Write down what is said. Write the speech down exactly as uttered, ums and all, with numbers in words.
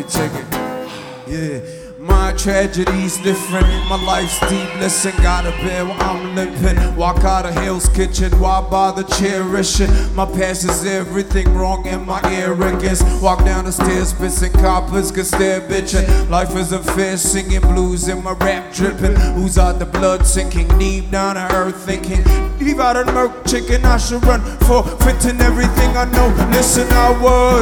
it, check it. Yeah. My tragedy's different, my life's deep. Listen, gotta bear while I'm limping. Walk out of Hell's Kitchen, why bother cherishing? My past is everything wrong and my arrogance. Walk down the stairs, pissing coppers, cause they're bitching. Life isn't fair, singing blues and my rap dripping. Who's out the blood sinking, deep down to earth thinking. Leave out a murk chicken, I should run for fitting everything I know. Listen, I was